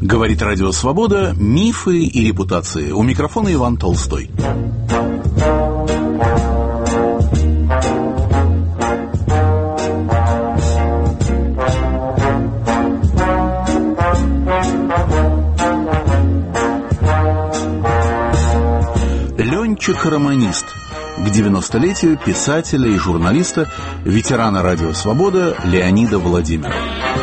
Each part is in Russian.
Говорит Радио Свобода. Мифы и репутации. У микрофона Иван Толстой. Ленчик-романист. К 90-летию писателя и журналиста, ветерана Радио Свобода Леонида Владимирова.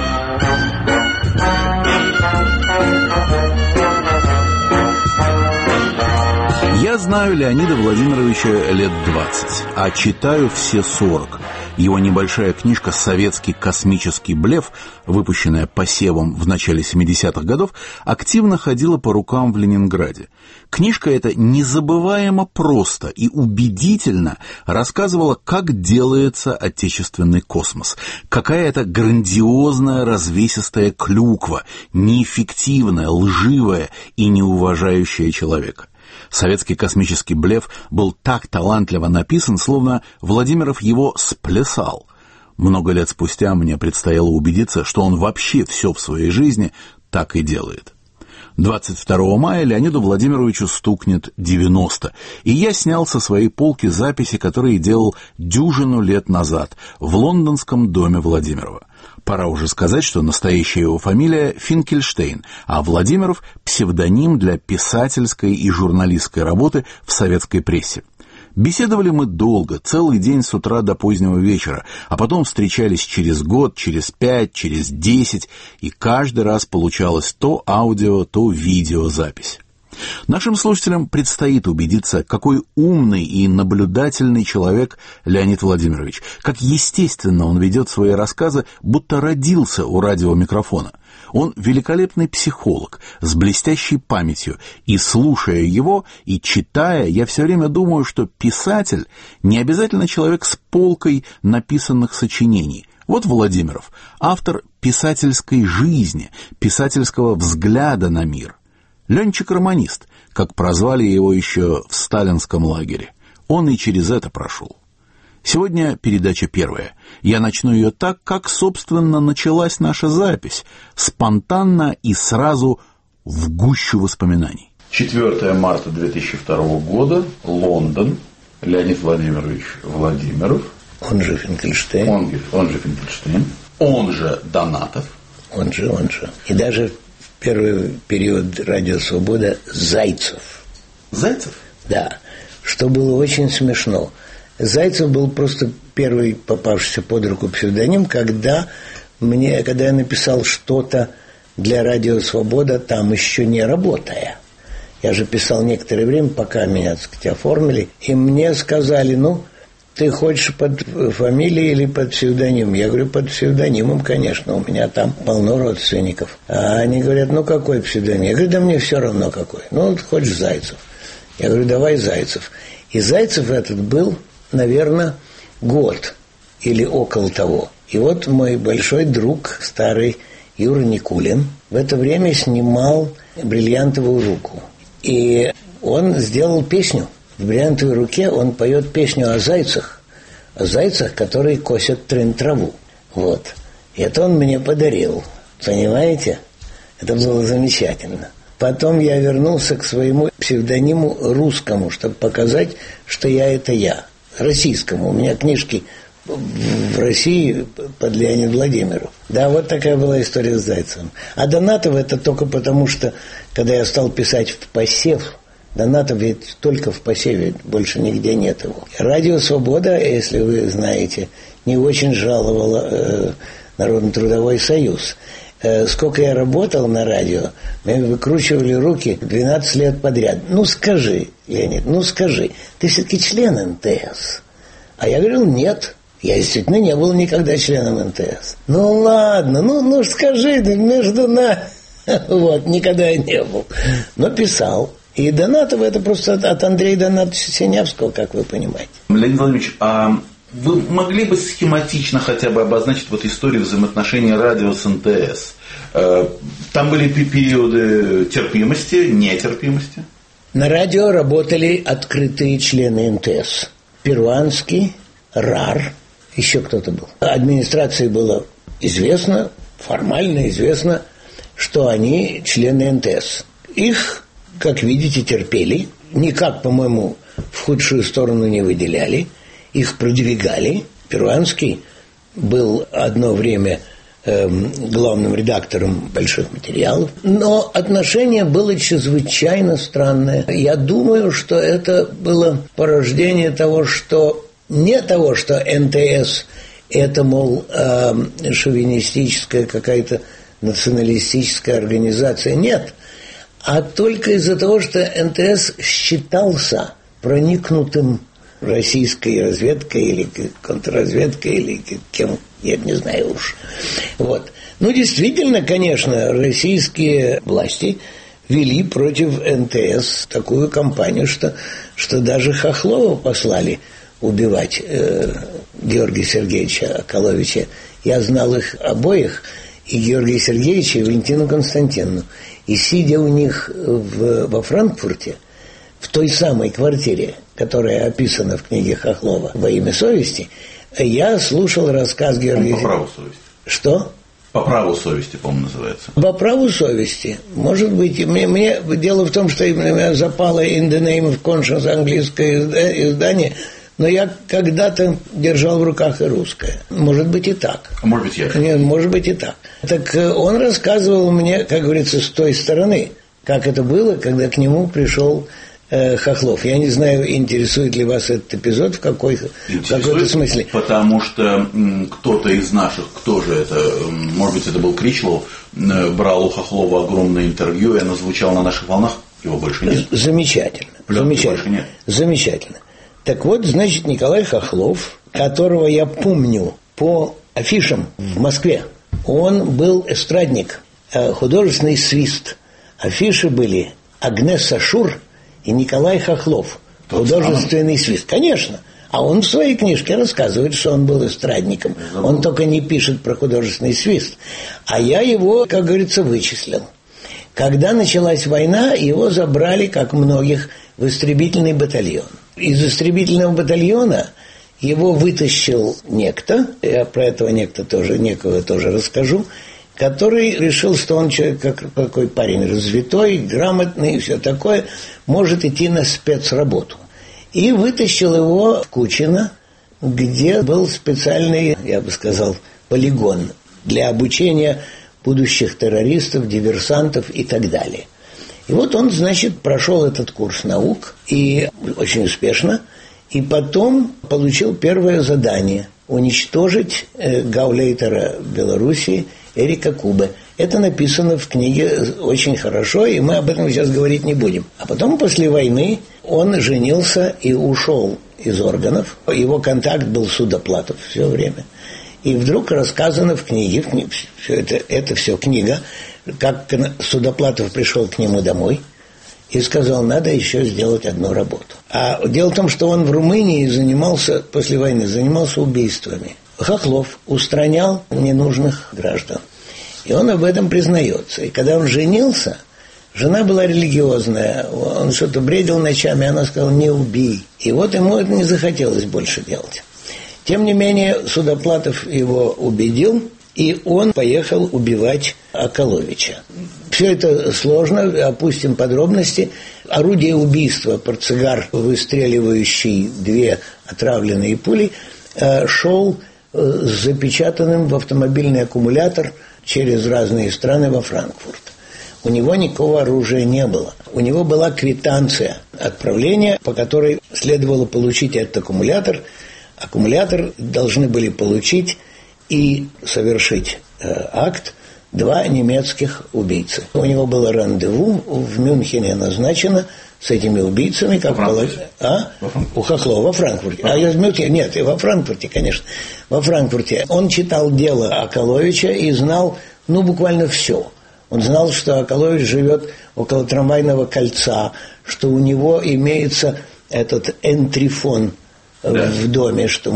Я знаю Леонида Владимировича лет 20, а читаю все 40. Его небольшая книжка «Советский космический блеф», выпущенная посевом в начале 70-х годов, активно ходила по рукам в Ленинграде. Книжка эта незабываемо просто и убедительно рассказывала, как делается отечественный космос, какая это грандиозная развесистая клюква, неэффективная, лживая и не уважающая человека. «Советский космический блеф» был так талантливо написан, словно Владимиров его сплясал. Много лет спустя мне предстояло убедиться, что он вообще все в своей жизни так и делает. 22 мая Леониду Владимировичу стукнет 90, и я снял со своей полки записи, которые делал дюжину лет назад в лондонском доме Владимирова. Пора уже сказать, что настоящая его фамилия Финкельштейн, а Владимиров – псевдоним для писательской и журналистской работы в советской прессе. Беседовали мы долго, целый день с утра до позднего вечера, а потом встречались через год, через 5, через 10, и каждый раз получалась то аудио, то видеозапись. Нашим слушателям предстоит убедиться, какой умный и наблюдательный человек Леонид Владимирович, как естественно он ведет свои рассказы, будто родился у радиомикрофона. Он великолепный психолог с блестящей памятью, и, слушая его и читая, я все время думаю, что писатель не обязательно человек с полкой написанных сочинений. Вот Владимиров, автор писательской жизни, писательского взгляда на мир. Ленчик-романист, как прозвали его еще в сталинском лагере. Он и через это прошел. Сегодня передача первая. Я начну ее так, как, собственно, началась наша запись. Спонтанно и сразу в гущу воспоминаний. 4 марта 2002 года. Лондон. Леонид Владимирович Владимиров. Он же Финкельштейн. Он же Финкельштейн. Он же Донатов. Он же. И даже первый период «Радио Свобода» Зайцев. Зайцев? Да. Что было очень смешно. Зайцев был просто первый попавшийся под руку псевдоним, когда я написал что-то для «Радио Свобода», там еще не работая. Я же писал некоторое время, пока меня, так сказать, оформили. И мне сказали, ты хочешь под фамилией или под псевдонимом? Я говорю, под псевдонимом, конечно, у меня там полно родственников. А они говорят, какой псевдоним? Я говорю, да мне все равно какой. Хочешь Зайцев? Я говорю, давай Зайцев. И Зайцев этот был, наверное, год или около того. И вот мой большой друг, старый Юра Никулин, в это время снимал «Бриллиантовую руку». И он сделал песню. В «Бриллиантовой руке» он поет песню о зайцах, которые косят траву. Вот. И это он мне подарил. Понимаете? Это было замечательно. Потом я вернулся к своему псевдониму русскому, чтобы показать, что это я. Российскому. У меня книжки в России под Леонид Владимиров. Да, вот такая была история с Зайцевым. А Донатов это только потому, что, когда я стал писать в посев, Донатов ведь только в посеве, больше нигде нет его. Радио «Свобода», если вы знаете, не очень жаловало Народно-трудовой союз. Сколько я работал на радио, мне выкручивали руки 12 лет подряд. Скажи, Леонид, скажи, ты все-таки член МТС? А я говорил, нет, я действительно не был никогда членом МТС. Ладно, скажи, между нами. Вот, никогда я не был. Но писал. И Донатов это просто от Андрея Донатовича Синявского, как вы понимаете. Леонид Владимирович, а вы могли бы схематично хотя бы обозначить историю взаимоотношений радио с МТС? Там были периоды терпимости, нетерпимости? На радио работали открытые члены МТС. Перуанский, РАР, еще кто-то был. Администрации было известно, формально известно, что они члены НТС. Их, как видите, терпели, никак, по-моему, в худшую сторону не выделяли, их продвигали. Перуанский был одно время главным редактором больших материалов. Но отношение было чрезвычайно странное. Я думаю, что это было порождение того, что не того, что НТС это, мол, шовинистическая какая-то националистическая организация. Нет. А только из-за того, что НТС считался проникнутым российской разведкой или контрразведкой, или кем, я не знаю уж. Вот. Ну, действительно, конечно, российские власти вели против НТС такую кампанию, что даже Хохлова послали убивать Георгия Сергеевича Околовича. Я знал их обоих, и Георгия Сергеевича, и Валентину Константиновну. И сидя у них во Франкфурте, в той самой квартире, которая описана в книге Хохлова «Во имя совести», я слушал рассказ Георгия... По праву совести. Что? По праву совести, по-моему, называется. По праву совести. Может быть, мне дело в том, что меня запало «In the name of conscience» английское издание, но я когда-то держал в руках и русское. Может быть, и так. А может быть, я? Нет, может быть, и так. Так он рассказывал мне, как говорится, с той стороны, как это было, когда к нему пришел Хохлов. Я не знаю, интересует ли вас этот эпизод в какой-то смысле. Потому что кто-то из наших, кто же это, может быть, это был Кричлов, брал у Хохлова огромное интервью, и оно звучало на наших волнах, его больше нет. Замечательно. Больше нет. Замечательно. Так вот, значит, Николай Хохлов, которого я помню по афишам в Москве, он был эстрадник, художественный свист. Афиши были Агнеса Шур и Николай Хохлов. Художественный свист. Конечно. А он в своей книжке рассказывает, что он был эстрадником. Он только не пишет про художественный свист. А я его, как говорится, вычислил. Когда началась война, его забрали, как многих, в истребительный батальон. Из истребительного батальона его вытащил некто, я про этого некого тоже расскажу, который решил, что он человек, какой парень развитой, грамотный и все такое, может идти на спецработу. И вытащил его в Кучино, где был специальный, я бы сказал, полигон для обучения будущих террористов, диверсантов и так далее. И вот он, значит, прошел этот курс наук, и очень успешно, и потом получил первое задание – уничтожить гауляйтера Белоруссии Эрика Кубе. Это написано в книге очень хорошо, и мы об этом сейчас говорить не будем. А потом, после войны, он женился и ушел из органов. Его контакт был Судоплатов все время. И вдруг рассказано в книге, все это все книга, как Судоплатов пришел к нему домой и сказал, надо еще сделать одну работу. А дело в том, что он в Румынии после войны занимался убийствами. Хохлов устранял ненужных граждан. И он об этом признается. И когда он женился, жена была религиозная, он что-то бредил ночами, она сказала, не убей. И вот ему это не захотелось больше делать. Тем не менее, Судоплатов его убедил, и он поехал убивать Околовича. Все это сложно, опустим подробности. Орудие убийства, портсигар, выстреливающий 2 отравленные пули, шел с запечатанным в автомобильный аккумулятор через разные страны во Франкфурт. У него никакого оружия не было. У него была квитанция отправления, по которой следовало получить этот аккумулятор. Аккумулятор должны были получить и совершить акт 2 немецких убийцы. У него было рандеву в Мюнхене назначено с этими убийцами, как полагаю. У Хохлова во Франкфурте. Нет, во Франкфурте, конечно. Во Франкфурте. Он читал дело Околовича и знал, буквально все. Он знал, что Околович живет около трамвайного кольца, что у него имеется этот энтрифон в доме, что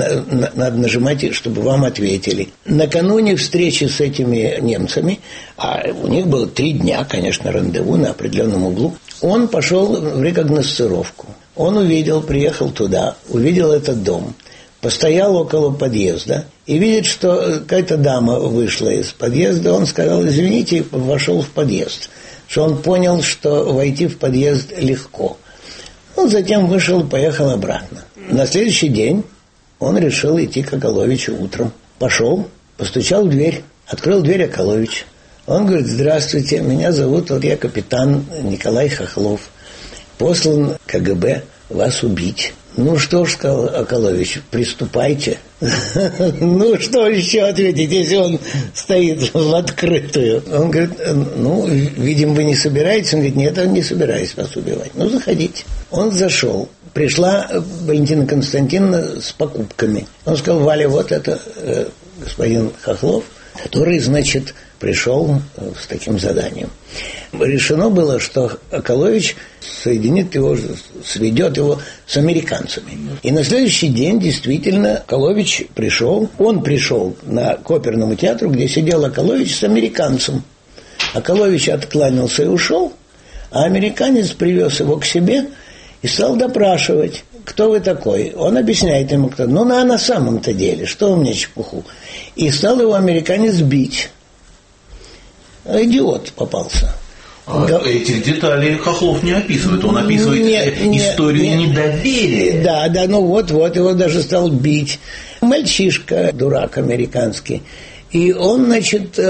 надо нажимать, чтобы вам ответили. Накануне встречи с этими немцами, а у них было 3 дня, конечно, рандеву на определенном углу, он пошел в рекогносцировку. Он приехал туда, увидел этот дом, постоял около подъезда и видит, что какая-то дама вышла из подъезда. Он сказал: извините, и вошел в подъезд. Что он понял, что войти в подъезд легко. Он затем вышел и поехал обратно. На следующий день он решил идти к Околовичу утром. Пошел, постучал в дверь, открыл дверь Околович. Он говорит: здравствуйте, меня зовут, я капитан Николай Хохлов. Послан КГБ вас убить. Ну что ж, сказал Околович, приступайте. Ну что еще ответить, если он стоит в открытую? Он говорит: ну, видимо, вы не собираетесь? Он говорит: нет, я не собираюсь вас убивать. Ну, заходите. Он зашел. Пришла Валентина Константиновна с покупками. Он сказал: Валя, вот это господин Хохлов, который, значит, пришел с таким заданием. Решено было, что Околович сведет его с американцами. И на следующий день действительно Околович пришел. Он пришел к оперному театру, где сидел Околович с американцем. Околович откланялся и ушел, а американец привез его к себе и стал допрашивать: кто вы такой? Он объясняет ему, кто. Ну, на самом-то деле, что вы мне чепуху? И стал его американец бить. Идиот попался. Этих деталей Хохлов не описывает. Он описывает историю недоверия. Да, ну вот, его даже стал бить. Мальчишка, дурак американский. И он, значит,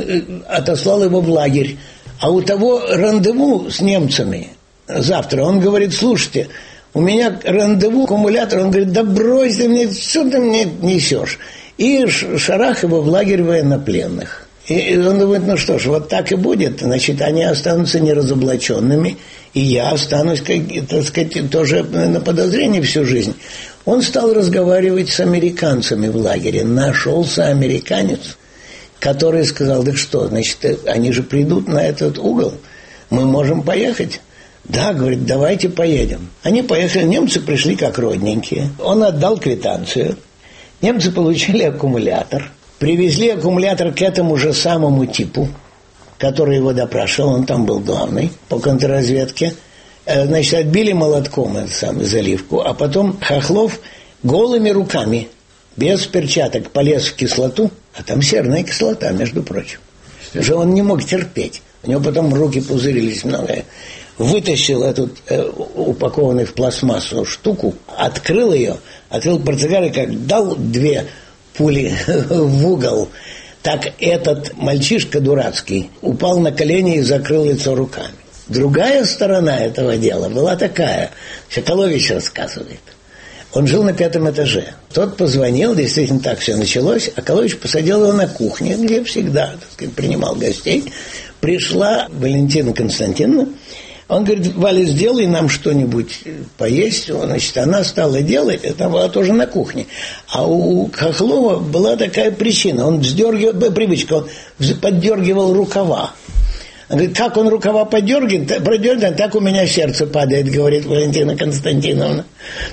отослал его в лагерь. А у того рандеву с немцами завтра. Он говорит: слушайте, у меня рандеву, аккумулятор. Он говорит: да брось ты мне, что ты мне несешь? И шарах его в лагерь военнопленных. И он думает: ну что ж, вот так и будет. Значит, они останутся неразоблаченными, и я останусь, так сказать, тоже на подозрении всю жизнь. Он стал разговаривать с американцами в лагере. Нашелся американец, который сказал: да что, значит, они же придут на этот угол, мы можем поехать. Да, говорит, давайте поедем. Они поехали, немцы пришли как родненькие. Он отдал квитанцию, немцы получили аккумулятор. Привезли аккумулятор к этому же самому типу, который его допрашивал, он там был главный по контрразведке. Значит, отбили молотком эту самую заливку, а потом Хохлов голыми руками, без перчаток, полез в кислоту, а там серная кислота, между прочим. Уже он не мог терпеть. У него потом руки пузырились многое. Вытащил эту упакованную в пластмассу штуку, открыл ее, открыл портсигар и как дал 2 пули в угол, так этот мальчишка дурацкий упал на колени и закрыл лицо руками. Другая сторона этого дела была такая, Околович рассказывает. Он жил на 5-м этаже. Тот позвонил, действительно так все началось. Околович посадил его на кухне, где всегда, так сказать, принимал гостей. Пришла Валентина Константиновна. Он говорит: Валя, сделай нам что-нибудь поесть. Значит, она стала делать, это была тоже на кухне. А у Хохлова была такая причина. Он привычка, он поддергивал рукава. Он говорит: как он рукава продергивает, так у меня сердце падает, говорит Валентина Константиновна.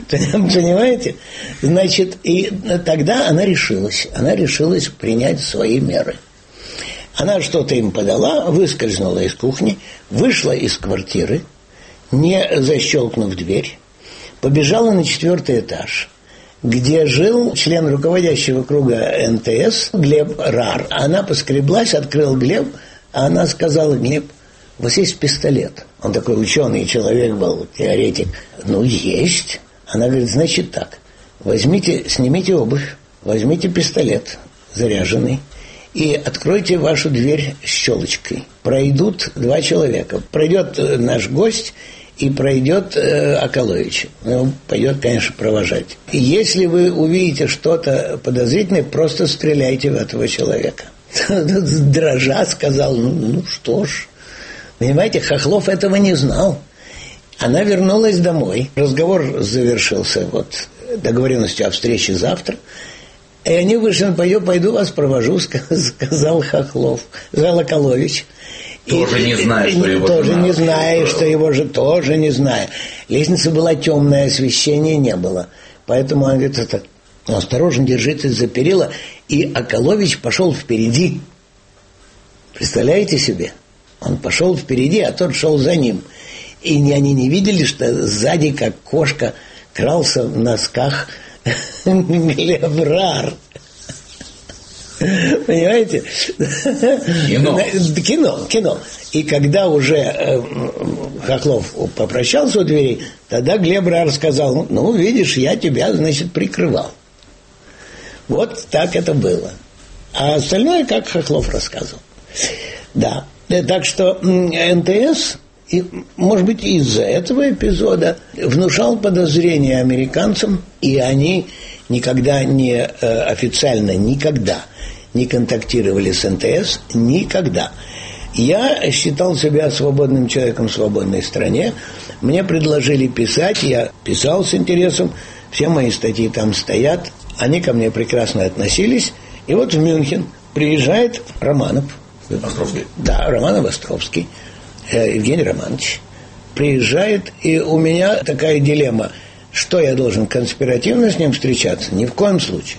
Понимаете? Значит, и тогда она решилась принять свои меры. Она что-то им подала, выскользнула из кухни, вышла из квартиры, не защелкнув дверь, побежала на 4-й этаж, где жил член руководящего круга НТС Глеб Рар. Она поскреблась, открыл Глеб, а она сказала: Глеб, у вас есть пистолет? Он такой ученый человек был, теоретик. Ну, есть. Она говорит: значит так, снимите обувь, возьмите пистолет заряженный, и откройте вашу дверь щелочкой. Пройдут 2 человека. Пройдет наш гость и пройдет Околович. Он пойдет, конечно, провожать. И если вы увидите что-то подозрительное, просто стреляйте в этого человека. Дрожа сказал: ну что ж. Понимаете, Хохлов этого не знал. Она вернулась домой. Разговор завершился договоренностью о встрече завтра. И они вышли: пойду вас провожу, сказал Хохлов, сказал Околович. Тоже не зная, что его тоже не зная, что его же тоже не зная. Лестница была темная, освещения не было. Поэтому он говорит: осторожно, держитесь за перила. И Околович пошел впереди. Представляете себе? Он пошел впереди, а тот шел за ним. И они не видели, что сзади, как кошка, крался в носках Глеб Рар. Понимаете? Кино. И когда уже Хохлов попрощался у дверей, тогда Глеб Рар сказал: ну, видишь, я тебя, значит, прикрывал. Вот так это было. А остальное, как Хохлов рассказывал. Да. Так что НТС, может быть, из-за этого эпизода внушал подозрения американцам, и они никогда не официально, никогда не контактировали с НТС, никогда. Я считал себя свободным человеком в свободной стране. Мне предложили писать, я писал с интересом, все мои статьи там стоят, они ко мне прекрасно относились. И вот в Мюнхен приезжает Романов. Островский. Да, Романов Островский, Евгений Романович. Приезжает, и у меня такая дилемма, что я должен конспиративно с ним встречаться? Ни в коем случае.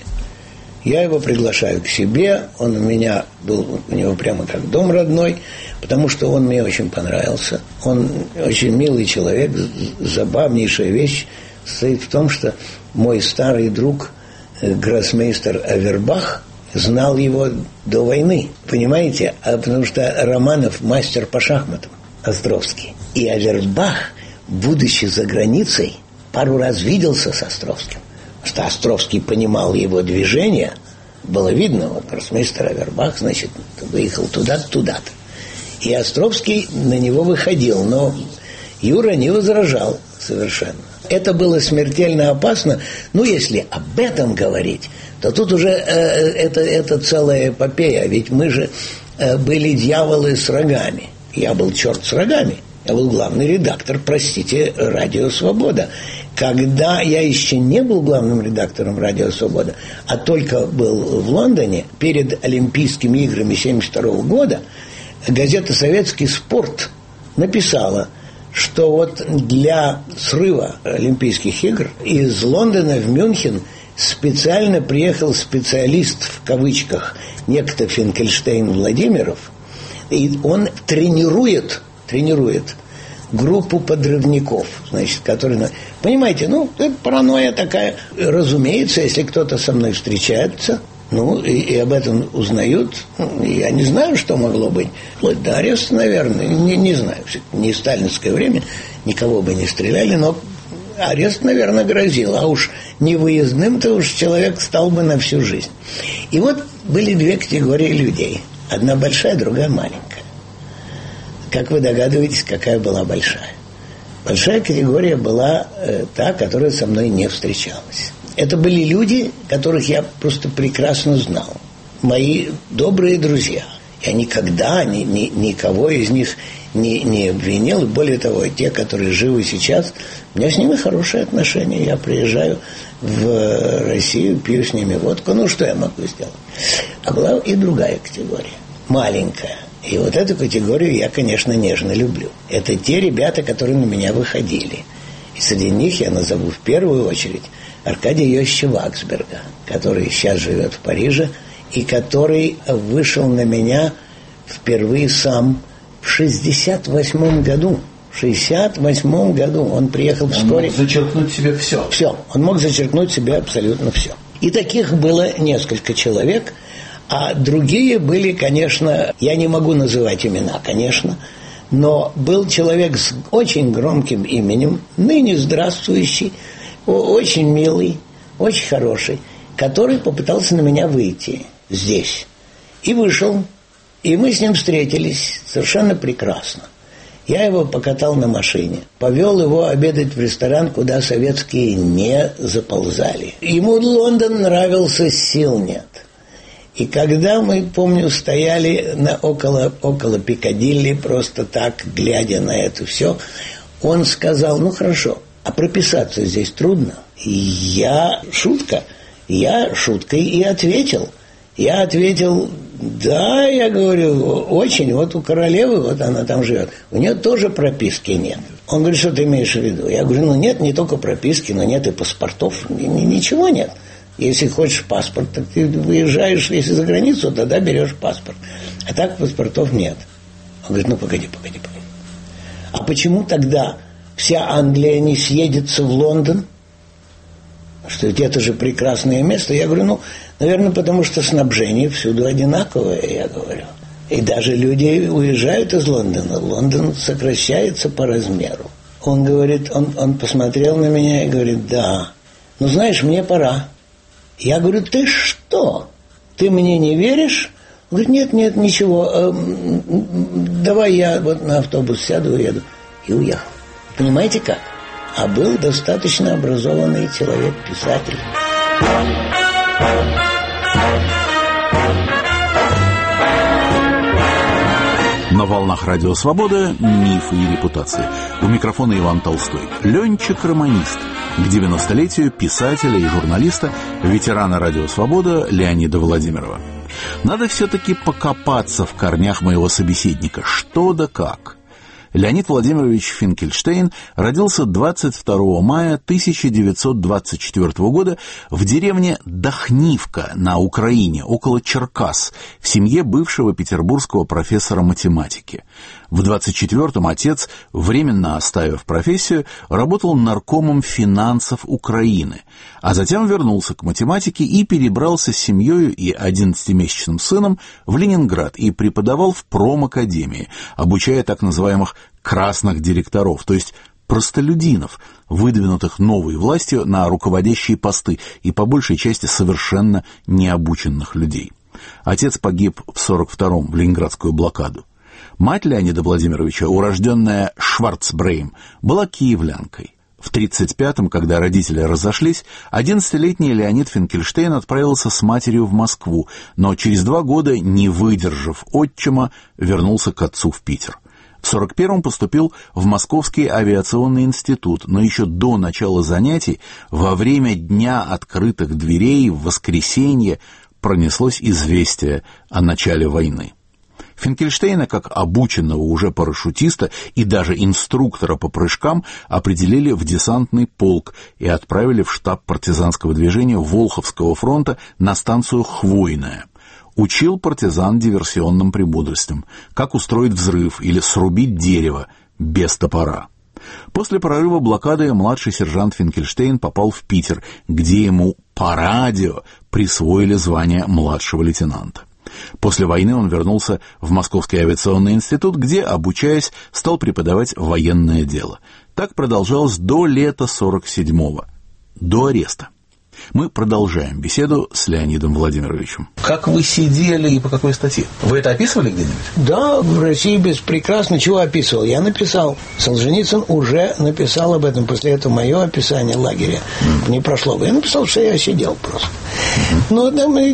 Я его приглашаю к себе, он у меня был, у него прямо как дом родной, потому что он мне очень понравился. Он очень милый человек, забавнейшая вещь состоит в том, что мой старый друг, гроссмейстер Авербах, знал его до войны, понимаете? Потому что Романов мастер по шахматам, Островский. И Авербах, будучи за границей, пару раз виделся с Островским. Что Островский понимал его движения, было видно, вот гроссмейстер Авербах, значит, выехал туда-то, туда-то. И Островский на него выходил, но Юра не возражал совершенно. Это было смертельно опасно. Ну, если об этом говорить, то тут уже это целая эпопея. Ведь мы же были дьяволы с рогами. Я был черт с рогами. Я был главный редактор, простите, «Радио Свобода». Когда я еще не был главным редактором «Радио Свобода», а только был в Лондоне перед Олимпийскими играми 1972 года, газета «Советский спорт» написала, что вот для срыва Олимпийских игр из Лондона в Мюнхен специально приехал специалист, в кавычках, некто Финкельштейн Владимиров, и он тренирует группу подрывников, значит, которые... Понимаете, это паранойя такая. Разумеется, если кто-то со мной встречается, и об этом узнают, я не знаю, что могло быть. Вплоть до ареста, наверное, не знаю. Не сталинское время, никого бы не стреляли, но арест, наверное, грозил. А уж невыездным-то уж человек стал бы на всю жизнь. И вот были две категории людей. Одна большая, другая маленькая. Как вы догадываетесь, какая была большая? Большая категория была та, которая со мной не встречалась. Это были люди, которых я просто прекрасно знал. Мои добрые друзья. Я никогда никого из них не обвинил. И более того, те, которые живы сейчас, у меня с ними хорошие отношения. Я приезжаю в Россию, пью с ними водку. Что я могу сделать? А была и другая категория. Маленькая. И вот эту категорию я, конечно, нежно люблю. Это те ребята, которые на меня выходили. И среди них я назову в первую очередь Аркадия Йосича Ваксберга, который сейчас живет в Париже, и который вышел на меня впервые сам в 1968 году. В 1968 году он приехал вскоре. Он мог зачеркнуть себе все. Все. Он мог зачеркнуть себе абсолютно все. И таких было несколько человек. А другие были, конечно, я не могу называть имена, конечно, но был человек с очень громким именем, ныне здравствующий, очень милый, очень хороший, который попытался на меня выйти здесь. И вышел, и мы с ним встретились совершенно прекрасно. Я его покатал на машине, повел его обедать в ресторан, куда советские не заползали. Ему Лондон нравился, сил нет. И когда мы, помню, стояли около Пикадилли, просто так, глядя на это все, он сказал: хорошо, а прописаться здесь трудно? И я шуткой и ответил. Я ответил: да, я говорю, очень, вот у королевы, вот она там живет, у нее тоже прописки нет. Он говорит: что ты имеешь в виду? Я говорю: нет, не только прописки, но нет и паспортов, ничего нет. Если хочешь паспорт, так ты выезжаешь, если за границу, тогда берешь паспорт. А так паспортов нет. Он говорит: погоди. А почему тогда вся Англия не съедется в Лондон, что ведь это же прекрасное место. Я говорю, наверное, потому что снабжение всюду одинаковое, я говорю. И даже люди уезжают из Лондона. Лондон сокращается по размеру. Он говорит, он посмотрел на меня и говорит, да, знаешь, мне пора. Я говорю, ты что? Ты мне не веришь? Он говорит, нет, ничего, давай я вот на автобус сяду, уеду. И уехал. Понимаете как? А был достаточно образованный человек, писатель. На волнах Радио Свобода «Мифы и репутации». У микрофона Иван Толстой. Ленчик-романист. К 90-летию писателя и журналиста, ветерана Радио Свобода Леонида Владимирова. Надо все-таки покопаться в корнях моего собеседника. Что да как. Леонид Владимирович Финкельштейн родился 22 мая 1924 года в деревне Дахнивка на Украине, около Черкас, в семье бывшего петербургского профессора математики. В 24-м отец, временно оставив профессию, работал наркомом финансов Украины, а затем вернулся к математике и перебрался с семьей и 11-месячным сыном в Ленинград и преподавал в промакадемии, обучая так называемых красных директоров, то есть простолюдинов, выдвинутых новой властью на руководящие посты и по большей части совершенно необученных людей. Отец погиб в 42-м в Ленинградскую блокаду. Мать Леонида Владимировича, урожденная Шварцбрейм, была киевлянкой. В 1935-м, когда родители разошлись, 11-летний Леонид Финкельштейн отправился с матерью в Москву, но через 2 года, не выдержав отчима, вернулся к отцу в Питер. В 1941-м поступил в Московский авиационный институт, но еще до начала занятий, во время Дня открытых дверей, в воскресенье, пронеслось известие о начале войны. Финкельштейна, как обученного уже парашютиста и даже инструктора по прыжкам, определили в десантный полк и отправили в штаб партизанского движения Волховского фронта на станцию Хвойная. Учил партизан диверсионным премудростям, как устроить взрыв или срубить дерево без топора. После прорыва блокады младший сержант Финкельштейн попал в Питер, где ему по радио присвоили звание младшего лейтенанта. После войны он вернулся в Московский авиационный институт, где, обучаясь, стал преподавать военное дело. Так продолжалось до лета 1947-го, до ареста. Мы продолжаем беседу с Леонидом Владимировичем. Как вы сидели и по какой статье? Вы это описывали где-нибудь? Да, в России прекрасно. Чего описывал? Я написал. Солженицын уже написал об этом. После этого мое описание лагеря не прошло. Я написал, что я сидел просто. Но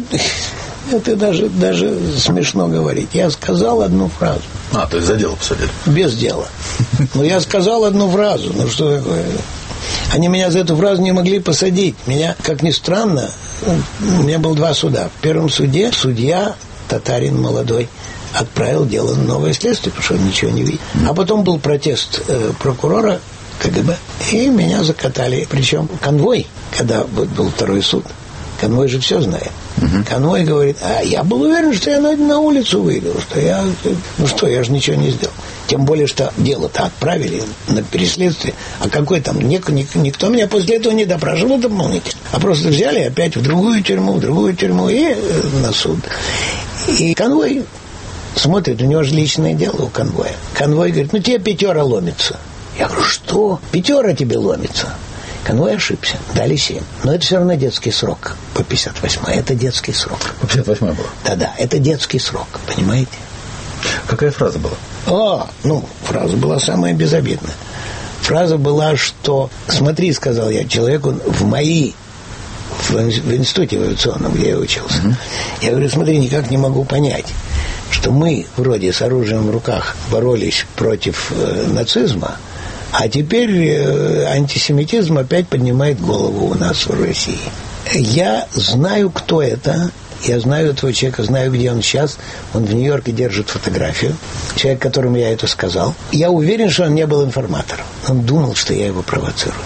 это даже смешно говорить. Я сказал одну фразу. То есть за дело посадили? Без дела. Но я сказал одну фразу. Что такое? Они меня за эту фразу не могли посадить. Меня, как ни странно, у меня было 2 суда. В первом суде судья, татарин молодой, отправил дело на новое следствие, потому что он ничего не видел. А потом был протест прокурора КГБ, и меня закатали. Причем конвой, когда был 2-й суд, конвой же все знает. Конвой говорит, я был уверен, что я на улицу выйду, что я же ничего не сделал. Тем более, что дело-то отправили на переследствие. А какой там, никто меня после этого не допрашивал дополнительно. А просто взяли опять в другую тюрьму и на суд. И конвой смотрит, у него же личное дело у конвоя. Конвой говорит, тебе 5 ломится. Я говорю, что? 5 тебе ломится? Конвой ошибся, дали 7. Но это все равно детский срок по 58-й. Это детский срок. По 58-й было? Да, это детский срок, понимаете? Какая фраза была? Фраза была самая безобидная. Фраза была, что... Смотри, сказал я человеку в институте авиационном, где я учился. Я говорю, смотри, никак не могу понять, что мы вроде с оружием в руках боролись против нацизма, а теперь антисемитизм опять поднимает голову у нас в России. Я знаю, кто это. Я знаю этого человека, знаю, где он сейчас. Он в Нью-Йорке держит фотографию. Человек, которому я это сказал. Я уверен, что он не был информатором. Он думал, что я его провоцирую.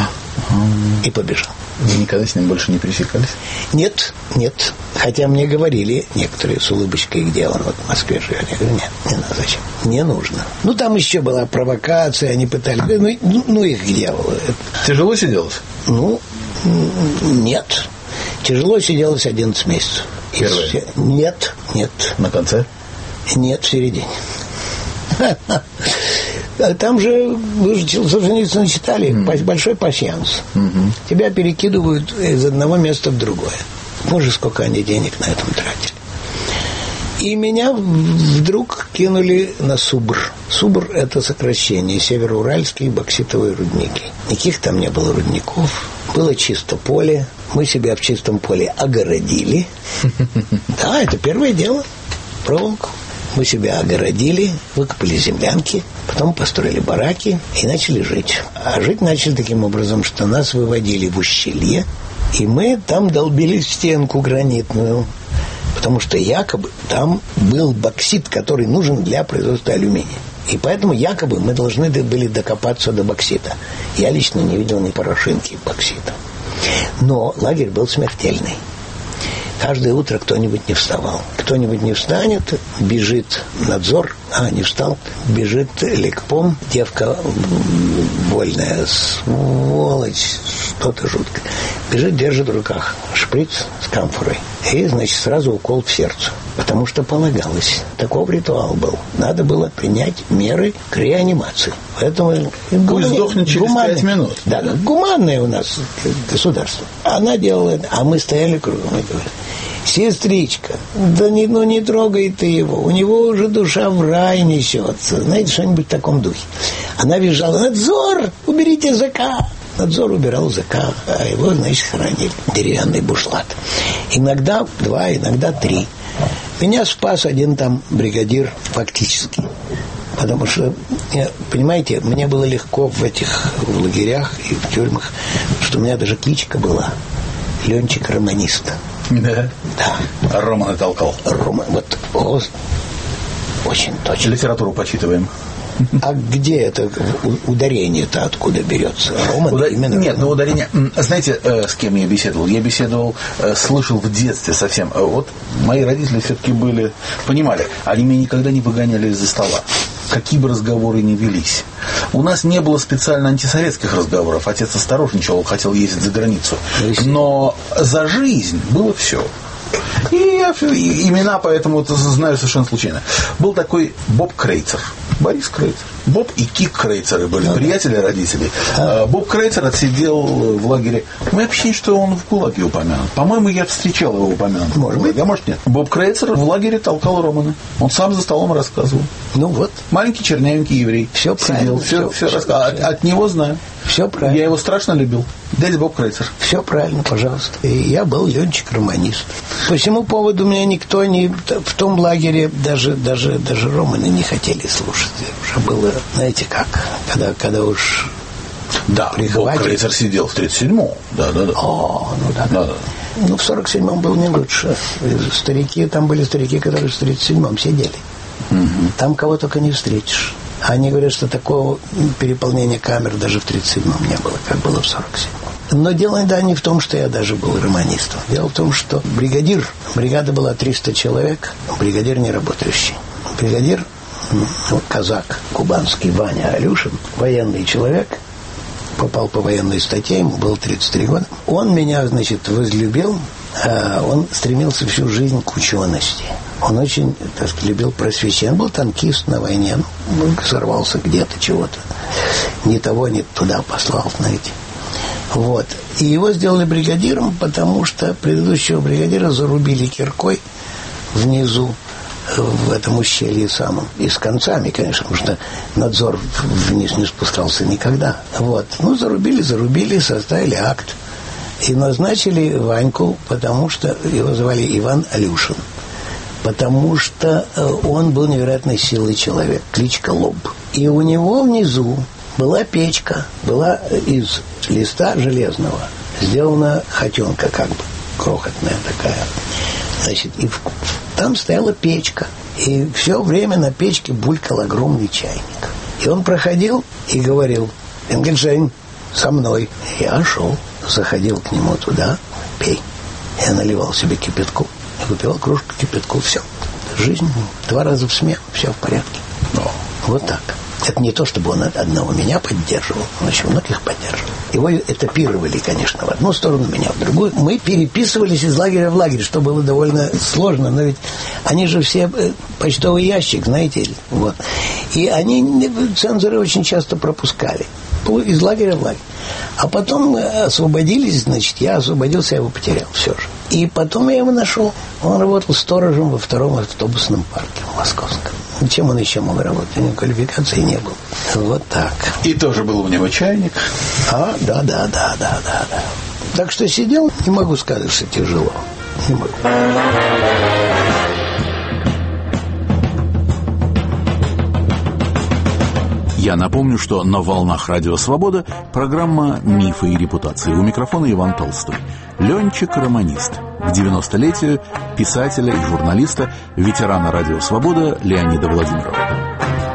И побежал. Вы никогда с ним больше не пересекались? Нет. Хотя мне говорили некоторые с улыбочкой, где он в Москве живет. Я говорю, нет, не надо, зачем? Не нужно. Там еще была провокация, они пытались. Их к дьяволу. Тяжело сиделось? Нет. Тяжело сиделось 11 месяцев. Первое? Нет. На конце? Нет, в середине. Там же, вы же Солженицына читали, большой пасьянс. Тебя перекидывают из одного места в другое. Боже, сколько они денег на этом тратили. И меня вдруг кинули на СУБР. СУБР – это сокращение Североуральские бокситовые рудники. Никаких там не было рудников. Было чисто поле. Мы себя в чистом поле огородили. Да, это первое дело. Проволоку. Мы себя огородили, выкопали землянки, потом построили бараки и начали жить. А жить начали таким образом, что нас выводили в ущелье, и мы там долбили стенку гранитную, потому что якобы там был боксит, который нужен для производства алюминия. И поэтому якобы мы должны были докопаться до боксита. Я лично не видел ни порошинки боксита. Но лагерь был смертельный. Каждое утро кто-нибудь не вставал. Кто-нибудь не встанет, бежит надзор, не встал, бежит лекпом, девка вольная, сволочь, что-то жуткое. Бежит, держит в руках шприц с камфорой. И, значит, сразу укол в сердце. Потому что полагалось. Таков ритуал был. Надо было принять меры к реанимации. Поэтому пусть сдохнет через 5 минут. Да, гуманное у нас государство. Она делала это, а мы стояли кругом и говорили: сестричка, да не трогай ты его, у него уже душа в рай несется. Знаете, что-нибудь в таком духе. Она визжала: надзор, уберите ЗК. Надзор убирал ЗК, а его, значит, хоронили. Деревянный бушлат. Иногда 2, иногда 3. Меня спас один там бригадир фактически. Потому что, понимаете, мне было легко в этих лагерях и в тюрьмах, что у меня даже кличка была Ленчик Романист. Да? Да. А Романа толкал? Очень точно. Литературу почитываем. А где это ударение-то откуда берется? Нет, ударение... Знаете, с кем я беседовал? Я беседовал, слышал в детстве совсем. Вот мои родители все-таки понимали, они меня никогда не выгоняли из-за стола. Какие бы разговоры ни велись. У нас не было специально антисоветских разговоров. Отец осторожничал, хотел ездить за границу. Но за жизнь было все. И я имена поэтому знаю совершенно случайно. Был такой Боб Крейцер. Борис Крейцер. Боб и Кик Крейцеры были приятели родителей. Боб Крейцер отсидел в лагере. Мы общались, что он в ГУЛАГе упомянут. По-моему, я встречал его упомянут. Может быть. А может нет. Боб Крейцер в лагере толкал Романа. Он сам за столом рассказывал. Ну вот. Маленький чернявенький еврей. Все правильно. Все рассказывал. От него знаю. Все правильно. Я его страшно любил. Дядя Боб Крейцер. Все правильно, пожалуйста. И я был Ленчик-романист. По всему поводу меня никто в том лагере даже Романы не хотели слушать. Уже было, знаете как, когда уж да, Боб Крейцер сидел в 37-м. Да. О, ну да. Ну, в 47-м был не лучше. Там были старики, которые в 37-м сидели. Там кого только не встретишь. Они говорят, что такого переполнения камер даже в 37-м не было, как было в 47-м. Но дело не в том, что я даже был романистом. Дело в том, что бригада была 300 человек, бригадир не работающий. Бригадир, казак кубанский Ваня Алюшин, военный человек, попал по военной статье, ему было 33 года. Он меня, значит, возлюбил, он стремился всю жизнь к учености. Он очень, так сказать, любил просвещение. Он был танкист на войне, сорвался где-то чего-то. Ни того, ни туда послал, знаете. Вот. И его сделали бригадиром, потому что предыдущего бригадира зарубили киркой внизу, в этом ущелье самом. И с концами, конечно, потому что надзор вниз не спускался никогда. Вот. Ну, зарубили, составили акт. И назначили Ваньку, потому что его звали Иван Алюшин. Потому что он был невероятной силой человек, кличка Лоб. И у него внизу была печка, была из листа железного, сделана хотенка как бы, крохотная такая. Значит, и там стояла печка, и все время на печке булькал огромный чайник. И он проходил и говорил: Энгельштейн, со мной. Я шел, заходил к нему туда, пей. Я наливал себе кипятку. Выпивал кружку кипятку, все. Жизнь 2 раза в смену, все в порядке. Вот так. Это не то, чтобы он одного меня поддерживал, он очень многих поддерживал. Его этапировали, конечно, в одну сторону, меня в другую. Мы переписывались из лагеря в лагерь, что было довольно сложно, но ведь они же все почтовый ящик, знаете ли. Вот. И они, цензоры, очень часто пропускали из лагеря в лагерь. А потом мы освободились, значит, я освободился, я его потерял, все же. И потом я его нашел. Он работал сторожем во 2-м автобусном парке в Московском. Чем он еще мог работать? У него квалификации не было. Вот так. И тоже был у него чайник? Да. Так что сидел, не могу сказать, что тяжело. Не могу. Я напомню, что на волнах Радио Свобода программа «Мифы и репутации». У микрофона Иван Толстой. Ленчик романист. К 90-летию писателя и журналиста, ветерана Радио Свобода Леонида Владимирова.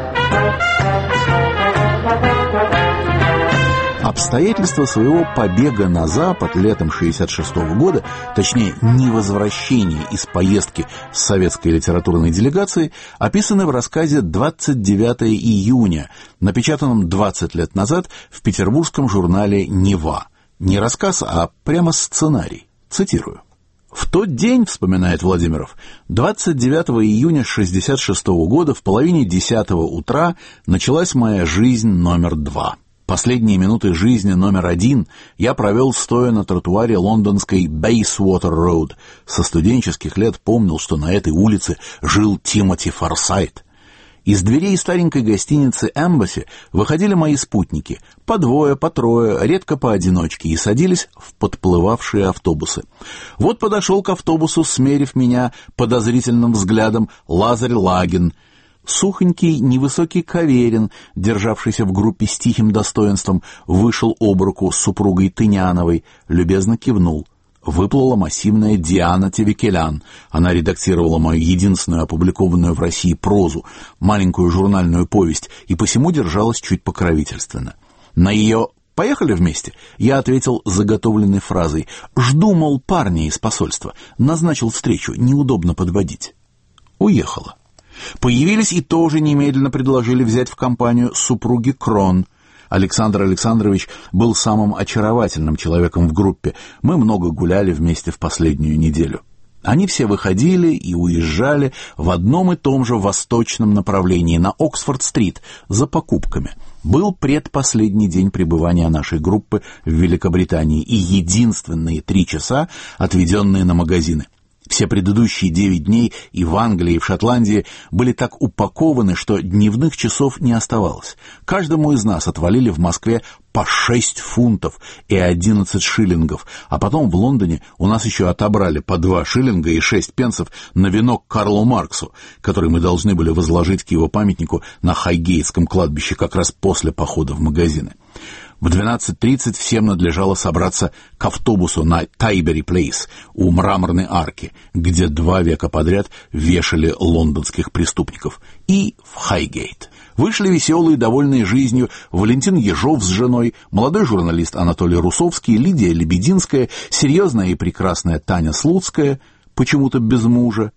Обстоятельства своего побега на Запад летом 1966 года, точнее, невозвращения из поездки с советской литературной делегацией, описаны в рассказе «29 июня», напечатанном 20 лет назад в петербургском журнале «Нева». Не рассказ, а прямо сценарий. Цитирую. «В тот день, — вспоминает Владимиров, — 29 июня 1966 года в половине 10 утра началась моя жизнь номер 2. Последние минуты жизни номер 1 я провел, стоя на тротуаре лондонской Бейсуотер-роуд. Со студенческих лет помнил, что на этой улице жил Тимоти Форсайт. Из дверей старенькой гостиницы «Эмбасси» выходили мои спутники, по двое, по трое, редко поодиночке, и садились в подплывавшие автобусы. Вот подошел к автобусу, смерив меня подозрительным взглядом, Лазарь Лагин. Сухонький, невысокий Каверин, державшийся в группе с тихим достоинством, вышел об руку с супругой Тыняновой, любезно кивнул. Выплыла массивная Диана Тевекелян. Она редактировала мою единственную опубликованную в России прозу, маленькую журнальную повесть, и посему держалась чуть покровительственно. На ее «Поехали вместе?» я ответил заготовленной фразой: «Жду, мол, парня из посольства. Назначил встречу, неудобно подводить». Уехала. Появились и тоже немедленно предложили взять в компанию супруги Крон. Александр Александрович был самым очаровательным человеком в группе. Мы много гуляли вместе в последнюю неделю. Они все выходили и уезжали в одном и том же восточном направлении, на Оксфорд-стрит, за покупками. Был предпоследний день пребывания нашей группы в Великобритании и единственные 3 часа, отведенные на магазины. Все предыдущие 9 дней и в Англии, и в Шотландии были так упакованы, что дневных часов не оставалось. Каждому из нас отвалили в Москве по 6 фунтов и 11 шиллингов, а потом в Лондоне у нас еще отобрали по 2 шиллинга и 6 пенсов на венок Карлу Марксу, который мы должны были возложить к его памятнику на Хайгейтском кладбище как раз после похода в магазины. В 12:30 всем надлежало собраться к автобусу на Тайбери-Плейс у Мраморной арки, где 2 века подряд вешали лондонских преступников, и в Хайгейт. Вышли веселые, довольные жизнью Валентин Ежов с женой, молодой журналист Анатолий Русовский, Лидия Лебединская, серьезная и прекрасная Таня Слуцкая, почему-то без мужа.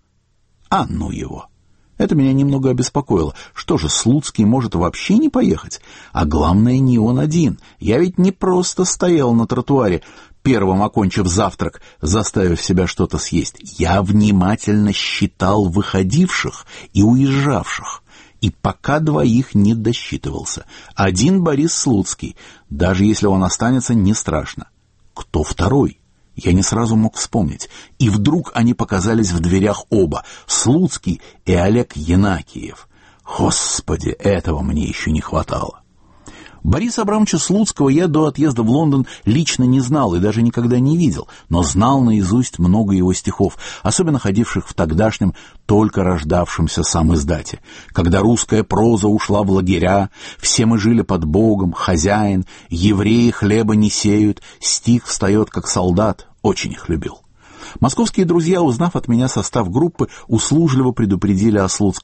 А ну его! Это меня немного обеспокоило. Что же, Слуцкий может вообще не поехать? А главное, не он один. Я ведь не просто стоял на тротуаре, первым окончив завтрак, заставив себя что-то съесть. Я внимательно считал выходивших и уезжавших. И пока 2 не досчитывался. Один Борис Слуцкий. Даже если он останется, не страшно. Кто второй? Я не сразу мог вспомнить. И вдруг они показались в дверях оба — Слуцкий и Олег Янакиев. Господи, этого мне еще не хватало. Бориса Абрамовича Слуцкого я до отъезда в Лондон лично не знал и даже никогда не видел, но знал наизусть много его стихов, особенно ходивших в тогдашнем, только рождавшемся самиздате. Когда русская проза ушла в лагеря, все мы жили под Богом, хозяин, евреи хлеба не сеют, стих встает как солдат, очень их любил. Московские друзья, узнав от меня состав группы, услужливо предупредили о Слуцком: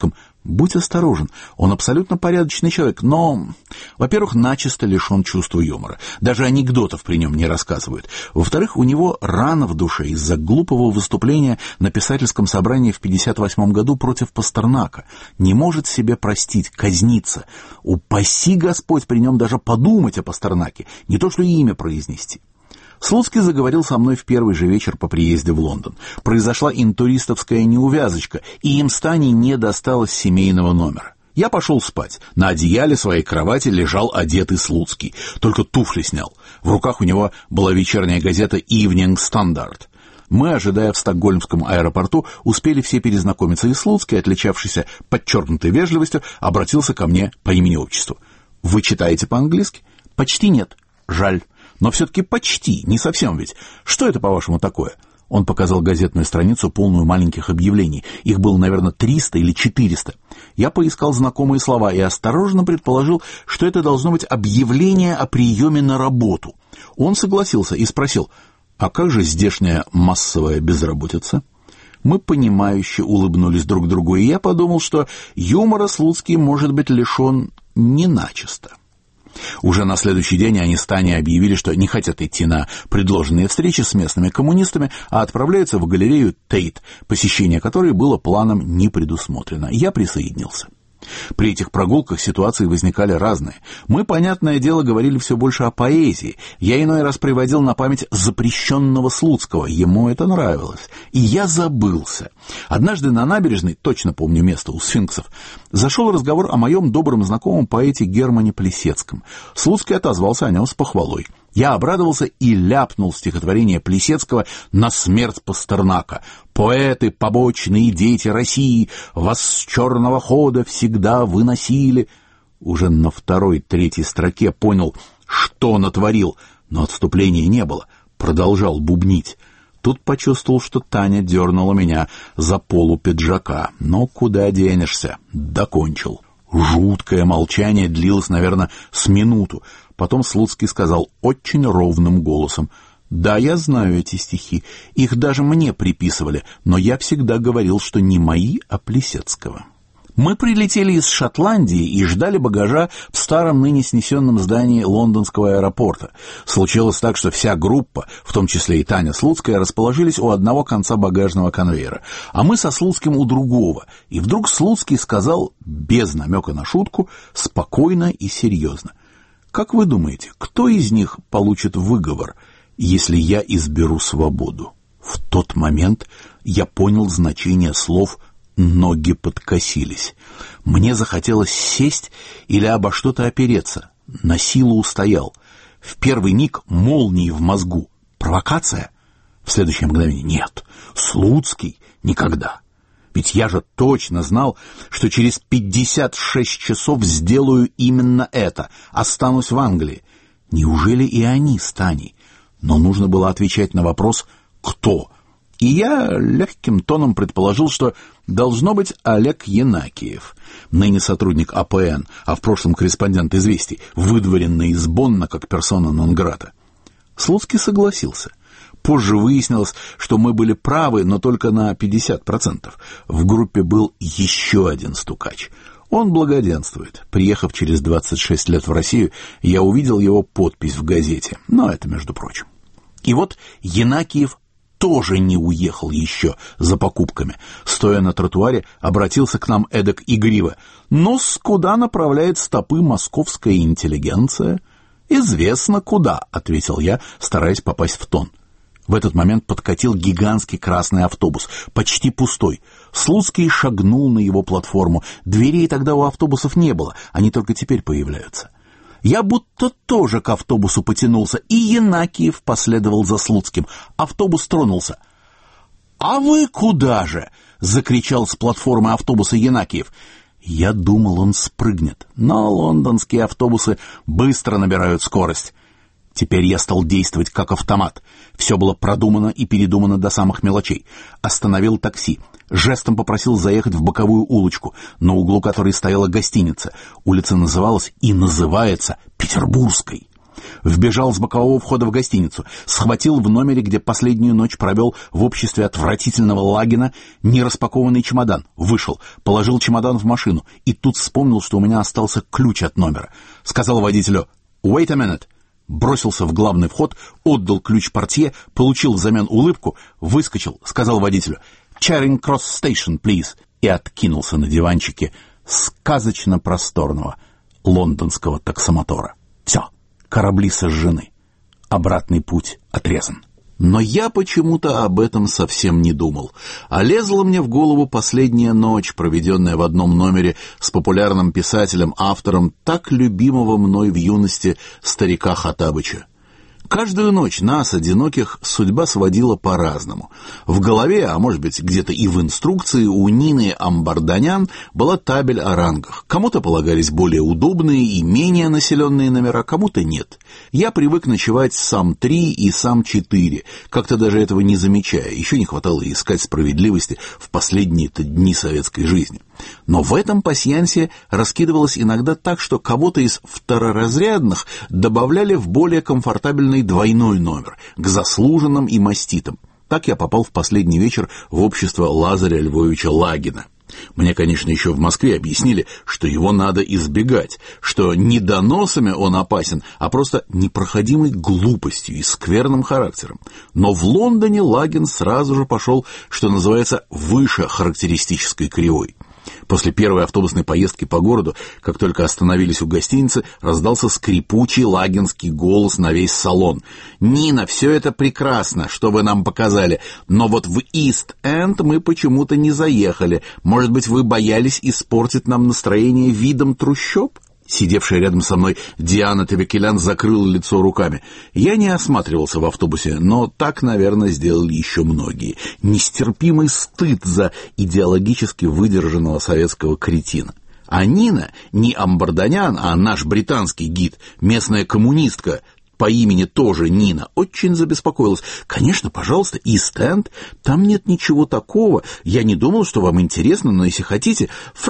Будь осторожен, он абсолютно порядочный человек, но, во-первых, начисто лишен чувства юмора. Даже анекдотов при нем не рассказывают. Во-вторых, у него рана в душе из-за глупого выступления на писательском собрании в 1958 году против Пастернака. Не может себе простить, казнится. Упаси Господь при нем даже подумать о Пастернаке, не то что имя произнести. Слуцкий заговорил со мной в первый же вечер по приезде в Лондон. Произошла интуристовская неувязочка, и им с Таней не досталось семейного номера. Я пошел спать. На одеяле своей кровати лежал одетый Слуцкий, только туфли снял. В руках у него была вечерняя газета «Evening Standard». Мы, ожидая в стокгольмском аэропорту, успели все перезнакомиться, и Слуцкий, отличавшийся подчеркнутой вежливостью, обратился ко мне по имени-отчеству. «Вы читаете по-английски?» «Почти нет. Жаль. Но все-таки почти, не совсем ведь. Что это, по-вашему, такое?» Он показал газетную страницу, полную маленьких объявлений. Их было, наверное, 300 или 400. Я поискал знакомые слова и осторожно предположил, что это должно быть объявление о приеме на работу. Он согласился и спросил: «А как же здешняя массовая безработица?» Мы понимающе улыбнулись друг другу, и я подумал, что юмора Слуцкий может быть лишен не начисто. Уже на следующий день они с Таней объявили, что не хотят идти на предложенные встречи с местными коммунистами, а отправляются в галерею Тейт, посещение которой было планом не предусмотрено. Я присоединился. При этих прогулках ситуации возникали разные. Мы, понятное дело, говорили все больше о поэзии. Я иной раз приводил на память запрещенного Слуцкого. Ему это нравилось. И я забылся. Однажды на набережной, точно помню место, у Сфинксов, зашел разговор о моем добром знакомом поэте Германе Плисецком. Слуцкий отозвался о нем с похвалой. Я обрадовался и ляпнул стихотворение Плисецкого на смерть Пастернака. «Поэты, побочные дети России, вас с черного хода всегда выносили». Уже на второй-третьей строке понял, что натворил, но отступления не было. Продолжал бубнить. Тут почувствовал, что Таня дернула меня за полу пиджака. Но куда денешься? Докончил. Жуткое молчание длилось, наверное, с минуту. Потом Слуцкий сказал очень ровным голосом: «Да, я знаю эти стихи. Их даже мне приписывали, но я всегда говорил, что не мои, а Плисецкого». Мы прилетели из Шотландии и ждали багажа в старом ныне снесенном здании лондонского аэропорта. Случилось так, что вся группа, в том числе и Таня Слуцкая, расположились у одного конца багажного конвейера, а мы со Слуцким у другого. И вдруг Слуцкий сказал, без намека на шутку, спокойно и серьезно: «Как вы думаете, кто из них получит выговор, если я изберу свободу?» В тот момент я понял значение слов «ноги подкосились». Мне захотелось сесть или обо что-то опереться. На силу устоял. В первый миг молнии в мозгу. Провокация? В следующее мгновение: нет, Слуцкий никогда. Ведь я же точно знал, что через 56 часов сделаю именно это. Останусь в Англии. Неужели и они с Таней? Но нужно было отвечать на вопрос «кто?». И я легким тоном предположил, что должно быть Олег Янакиев, ныне сотрудник АПН, а в прошлом корреспондент «Известий», выдворенный из Бонна как персона нон-грата. Слуцкий согласился. Позже выяснилось, что мы были правы, но только на 50%. В группе был еще один стукач. Он благоденствует. Приехав через 26 лет в Россию, я увидел его подпись в газете. Но это между прочим. И вот Янакиев тоже не уехал еще за покупками. Стоя на тротуаре, обратился к нам эдак игриво: «Ну-с, куда направляет стопы московская интеллигенция?» «Известно куда», — ответил я, стараясь попасть в тон. В этот момент подкатил гигантский красный автобус, почти пустой. Слуцкий шагнул на его платформу. Дверей тогда у автобусов не было, они только теперь появляются. Я будто тоже к автобусу потянулся, и Янакиев последовал за Слуцким. Автобус тронулся. «А вы куда же?» — закричал с платформы автобуса Янакиев. Я думал, он спрыгнет, но лондонские автобусы быстро набирают скорость. Теперь я стал действовать как автомат. Все было продумано и передумано до самых мелочей. Остановил такси. Жестом попросил заехать в боковую улочку, на углу которой стояла гостиница. Улица называлась и называется Петербургской. Вбежал с бокового входа в гостиницу, схватил в номере, где последнюю ночь провел в обществе отвратительного Лагина, нераспакованный чемодан, вышел, положил чемодан в машину и тут вспомнил, что у меня остался ключ от номера. Сказал водителю «Wait a minute», бросился в главный вход, отдал ключ портье, получил взамен улыбку, выскочил, сказал водителю «Charing Cross Station, please», и откинулся на диванчике сказочно просторного лондонского таксомотора. Все, корабли сожжены, обратный путь отрезан. Но я почему-то об этом совсем не думал. А лезла мне в голову последняя ночь, проведенная в одном номере с популярным писателем, автором так любимого мной в юности старика Хоттабыча. Каждую ночь нас, одиноких, судьба сводила по-разному. В голове, а может быть где-то и в инструкции, у Нины Амбарданян была табель о рангах. Кому-то полагались более удобные и менее населенные номера, кому-то нет. Я привык ночевать сам 3 и сам 4, как-то даже этого не замечая. Еще не хватало искать справедливости в последние-то дни советской жизни. Но в этом пасьянсе раскидывалось иногда так, что кого-то из второразрядных добавляли в более комфортабельный двойной номер, к заслуженным и маститым. Так я попал в последний вечер в общество Лазаря Львовича Лагина. Мне, конечно, еще в Москве объяснили, что его надо избегать, что не доносами он опасен, а просто непроходимой глупостью и скверным характером. Но в Лондоне Лагин сразу же пошел, что называется, выше характеристической кривой. После первой автобусной поездки по городу, как только остановились у гостиницы, раздался скрипучий лагинский голос на весь салон. «Нина, все это прекрасно, что вы нам показали, но вот в Ист-Энд мы почему-то не заехали. Может быть, вы боялись испортить нам настроение видом трущоб?» Сидевшая рядом со мной Диана Табекелян закрыла лицо руками. Я не осматривался в автобусе, но так, наверное, сделали еще многие. Нестерпимый стыд за идеологически выдержанного советского кретина. А Нина, не Амбарданян, а наш британский гид, местная коммунистка, по имени тоже Нина, очень забеспокоилась. «Конечно, пожалуйста, Ист-Энд, там нет ничего такого. Я не думал, что вам интересно, но если хотите...»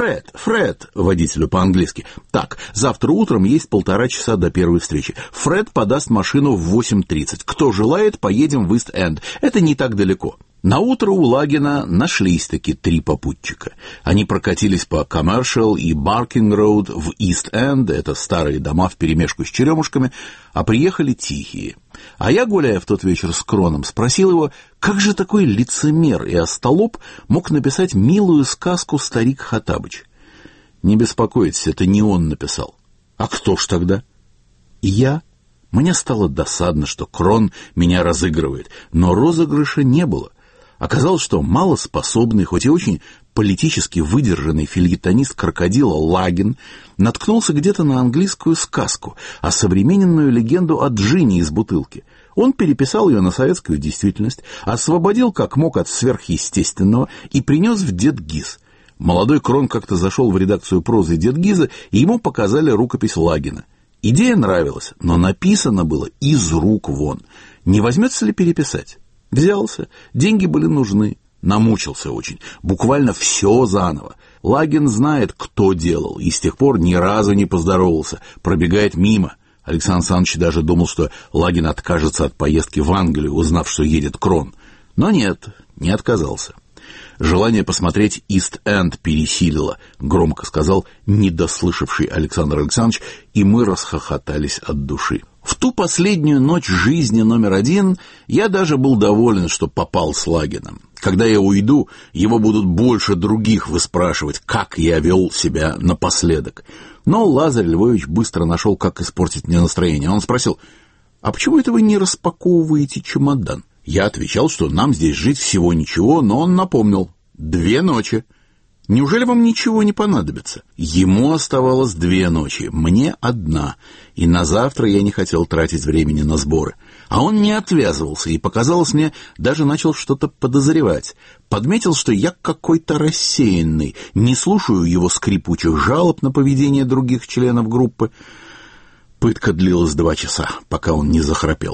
Фред, водителю по-английски. «Так, завтра утром есть 1,5 часа до первой встречи. Фред подаст машину в 8:30. Кто желает, поедем в Ист-Энд. Это не так далеко». Наутро у Лагина нашлись-таки 3 попутчика. Они прокатились по Commercial и Баркинг-роуд в Ист-Энд, это старые дома вперемешку с черемушками, а приехали тихие. А я, гуляя в тот вечер с Кроном, спросил его, как же такой лицемер и остолоп мог написать милую сказку «Старик Хоттабыч». «Не беспокойтесь, это не он написал». «А кто ж тогда?» «И я». Мне стало досадно, что Крон меня разыгрывает, но розыгрыша не было. Оказалось, что малоспособный, хоть и очень политически выдержанный фельетонист крокодила Лагин наткнулся где-то на английскую сказку, а современную легенду о джинне из бутылки. Он переписал ее на советскую действительность, освободил как мог от сверхъестественного и принес в Дед-Гиз. Молодой Крон как-то зашел в редакцию прозы Дед-Гиза, и ему показали рукопись Лагина. Идея нравилась, но написано было из рук вон. Не возьмется ли переписать? Взялся, деньги были нужны, намучился очень, буквально все заново. Лагин знает, кто делал, и с тех пор ни разу не поздоровался, пробегает мимо. Александр Александрович даже думал, что Лагин откажется от поездки в Англию, узнав, что едет Крон. Но нет, не отказался. Желание посмотреть Ист-Энд пересилило, громко сказал недослышавший Александр Александрович, и мы расхохотались от души. В ту последнюю ночь жизни номер 1 я даже был доволен, что попал с Лагином. Когда я уйду, его будут больше других выспрашивать, как я вел себя напоследок. Но Лазарь Львович быстро нашел, как испортить мне настроение. Он спросил, а почему это вы не распаковываете чемодан? Я отвечал, что нам здесь жить всего ничего, но он напомнил, 2 ночи. Неужели вам ничего не понадобится? Ему оставалось 2 ночи, мне 1, и на завтра я не хотел тратить времени на сборы. А он не отвязывался, и, показалось мне, даже начал что-то подозревать. Подметил, что я какой-то рассеянный, не слушаю его скрипучих жалоб на поведение других членов группы. Пытка длилась 2 часа, пока он не захрапел.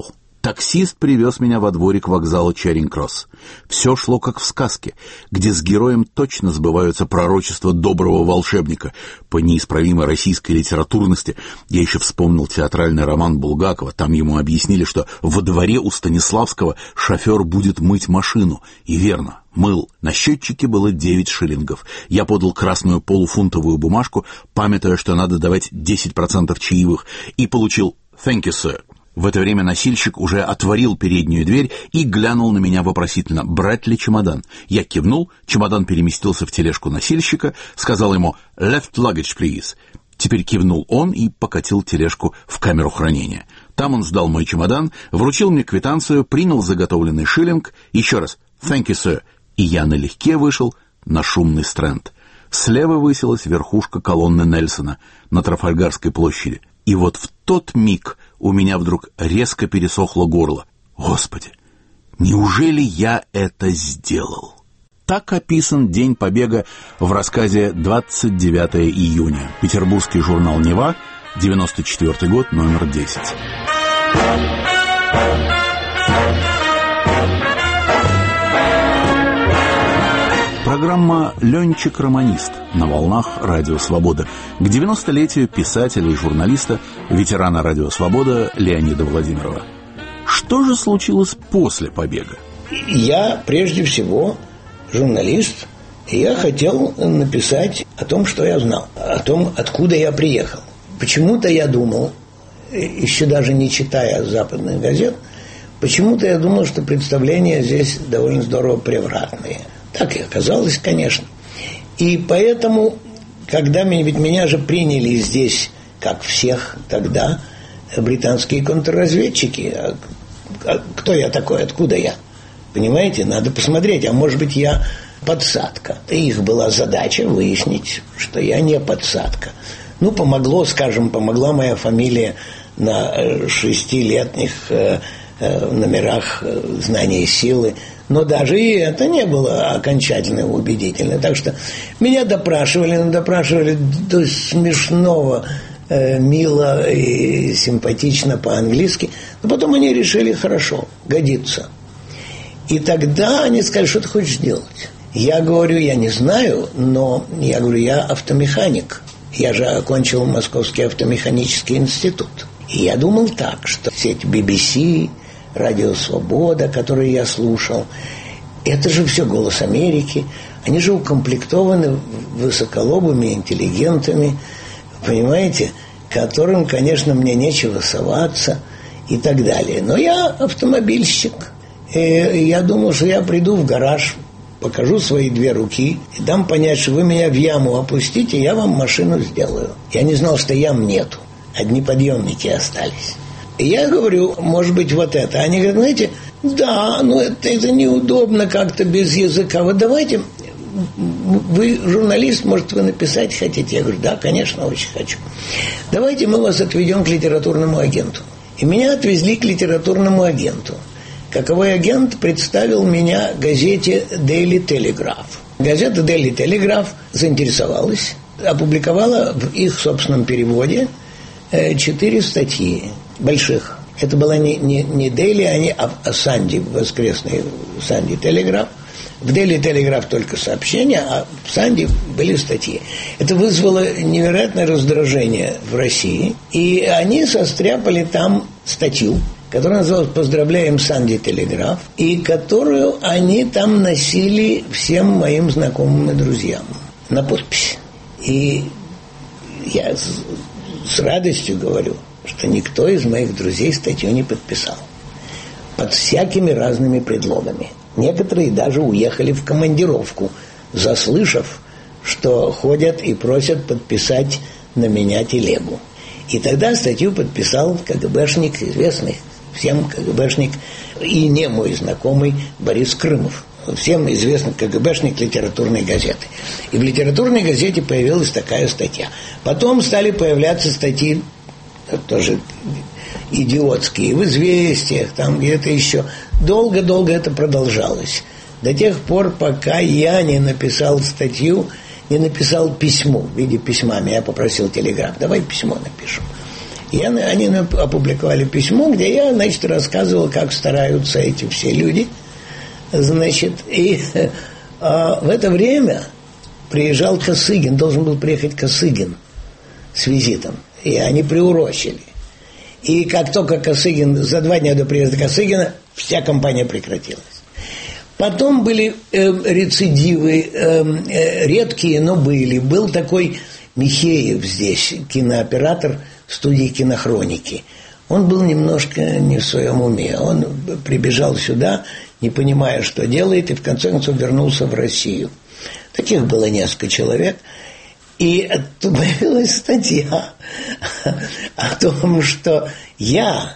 Таксист привез меня во дворик вокзала Чаринг-Кросс. Все шло как в сказке, где с героем точно сбываются пророчества доброго волшебника. По неисправимой российской литературности я еще вспомнил театральный роман Булгакова. Там ему объяснили, что во дворе у Станиславского шофер будет мыть машину. И верно, мыл. На счетчике было 9 шиллингов. Я подал красную полуфунтовую бумажку, памятуя, что надо давать 10% чаевых, и получил «Thank you, sir». В это время носильщик уже отворил переднюю дверь и глянул на меня вопросительно, брать ли чемодан. Я кивнул, чемодан переместился в тележку носильщика, сказал ему «Left luggage, please». Теперь кивнул он и покатил тележку в камеру хранения. Там он сдал мой чемодан, вручил мне квитанцию, принял заготовленный шиллинг, еще раз «Thank you, sir», и я налегке вышел на шумный Стрэнд. Слева высилась верхушка колонны Нельсона на Трафальгарской площади. И вот в тот миг у меня вдруг резко пересохло горло. Господи, неужели я это сделал? Так описан день побега в рассказе «29 июня». Петербургский журнал «Нева», 94 год, номер 10. Программа «Ленчик-романист» на волнах «Радио Свобода» к 90-летию писателя и журналиста, ветерана «Радио Свобода» Леонида Владимирова. Что же случилось после побега? Я, прежде всего, журналист, и я хотел написать о том, что я знал, о том, откуда я приехал. Почему-то я думал, еще даже не читая западных газет, почему-то я думал, что представления здесь довольно здорово превратные. Так и оказалось, конечно. И поэтому, когда меня же приняли здесь, как всех тогда, британские контрразведчики. Кто я такой, откуда я? Понимаете, надо посмотреть, а может быть я подсадка. И их была задача выяснить, что я не подсадка. Помогла моя фамилия на 6-летних номерах «Знания и силы». Но даже и это не было окончательно и убедительно. Так что меня допрашивали до смешного, мило и симпатично по-английски. Но потом они решили, хорошо, годится. И тогда они сказали, что ты хочешь делать? Я говорю, я не знаю, но я говорю, я автомеханик. Я же окончил Московский автомеханический институт. И я думал так, что сеть BBC, Радио Свобода, которые я слушал, это же все «Голос Америки». Они же укомплектованы высоколобыми интеллигентами, понимаете, которым, конечно, мне нечего соваться и так далее. Но я автомобильщик. И я думал, что я приду в гараж, покажу свои 2 руки и дам понять, что вы меня в яму опустите, я вам машину сделаю. Я не знал, что ям нету. Одни подъемники остались. И я говорю, может быть, вот это. Они говорят, знаете, да, но это неудобно как-то без языка. Вот давайте, вы журналист, может, вы написать хотите? Я говорю, да, конечно, очень хочу. Давайте мы вас отведем к литературному агенту. И меня отвезли к литературному агенту. Каковой агент представил меня газете Daily Telegraph. Газета Daily Telegraph заинтересовалась, опубликовала в их собственном переводе 4 статьи больших. Это была не Daily, а Sunday, воскресный Sunday Telegraph. В Daily Telegraph только сообщения, а в Sunday были статьи. Это вызвало невероятное раздражение в России. И они состряпали там статью, которая называлась «Поздравляем Sunday Telegraph», и которую они там носили всем моим знакомым и друзьям на подпись. И я с радостью говорю, что никто из моих друзей статью не подписал. Под всякими разными предлогами. Некоторые даже уехали в командировку, заслышав, что ходят и просят подписать на меня телегу. И тогда статью подписал КГБшник, известный всем КГБшник, и не мой знакомый Борис Крымов. Всем известный КГБшник литературной газеты. И в литературной газете появилась такая статья. Потом стали появляться статьи тоже идиотские, в «Известиях», там где-то еще. Долго-долго это продолжалось. До тех пор, пока я не написал статью, не написал письмо в виде письма. Я попросил телеграф, давай письмо напишем. И они опубликовали письмо, где я, значит, рассказывал, как стараются эти все люди. Значит, и в это время приезжал Косыгин, должен был приехать Косыгин с визитом. И они приурочили. И как только Косыгин, за 2 дня до приезда Косыгина, вся компания прекратилась. Потом были рецидивы, редкие, но были. Был такой Михеев здесь, кинооператор студии «Кинохроники». Он был немножко не в своем уме. Он прибежал сюда, не понимая, что делает, и в конце концов вернулся в Россию. Таких было несколько человек. И появилась статья о том, что я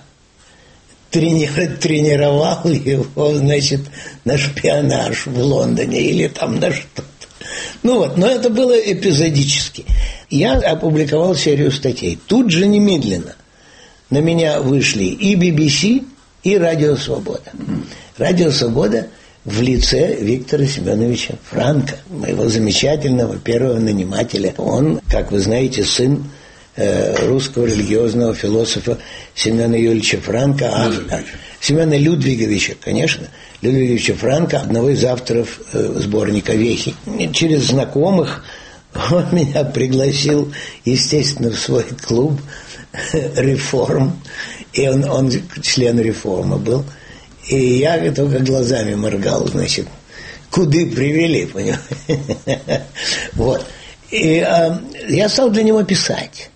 тренировал его, значит, на шпионаж в Лондоне или там на что-то. Ну вот, но это было эпизодически. Я опубликовал серию статей. Тут же немедленно на меня вышли и BBC, и Радио Свобода. Радио Свобода в лице Виктора Семеновича Франка, моего замечательного первого нанимателя. Он, как вы знаете, сын русского религиозного философа Семена Юрьевича Франка, Семена Людвиговича, конечно, Людвиговича Франка, одного из авторов сборника «Вехи». Через знакомых он меня пригласил, естественно, в свой клуб «Реформ», и он член «Реформа» был. И я только глазами моргал, значит, куды привели, понимаете? Вот. И я стал для него писать.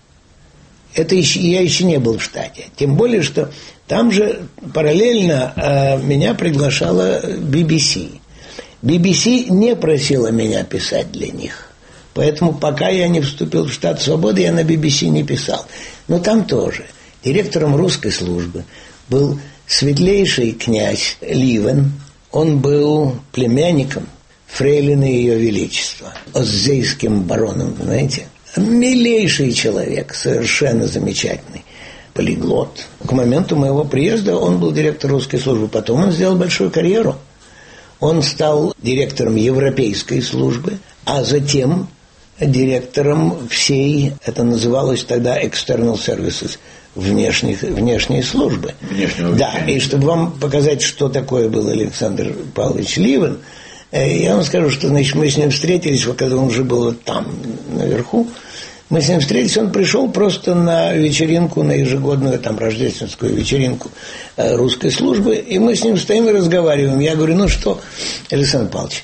Я еще не был в штате. Тем более, что там же параллельно меня приглашала BBC. BBC не просила меня писать для них. Поэтому пока я не вступил в штат «Свободы», я на BBC не писал. Но там тоже. Директором русской службы был светлейший князь Ливен. Он был племянником фрейлины Ее Величества, оздзейским бароном, знаете. Милейший человек, совершенно замечательный, полиглот. К моменту моего приезда он был директором русской службы. Потом он сделал большую карьеру. Он стал директором европейской службы, а затем директором всей, это называлось тогда External Services, внешней службы. Да, и чтобы вам показать, что такое был Александр Павлович Ливен, я вам скажу, что, значит, мы с ним встретились, когда он уже был вот там, наверху. Мы с ним встретились, он пришел просто на вечеринку, на ежегодную там рождественскую вечеринку русской службы, и мы с ним стоим и разговариваем. Я говорю, ну что, Александр Павлович,